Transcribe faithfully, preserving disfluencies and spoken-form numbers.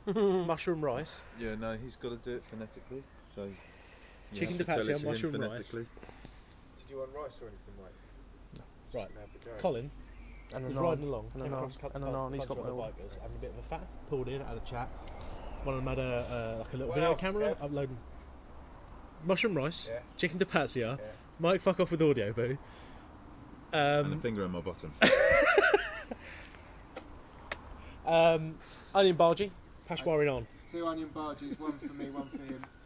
mushroom rice, Yeah, no, he's got to do it phonetically. So you chicken have to tell dipazio, it to him mushroom rice. phonetically. Did you want rice or anything, Mike? Right. Just gonna have to go. Colin And a was naan. riding along, And a came naan. across a couple And a naan, he's bunch got of my other order. bikers having a bit of a fat, pulled in, had a chat. One of them had a, uh, like a little What video else, camera Kev? uploading mushroom rice, Yeah. chicken dipazio, Yeah. Mike fuck off with audio boo. And a Um, finger in my bottom. um, onion bhaji, pashwari naan. Two onion bhajis, one for me, one for him.